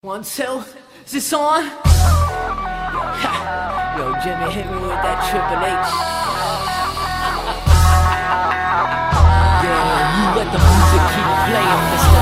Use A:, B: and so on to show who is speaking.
A: 1, 2, is this on? Yo, Jimmy, hit me with that Triple H. Yeah, you let the music keep playing, Mr.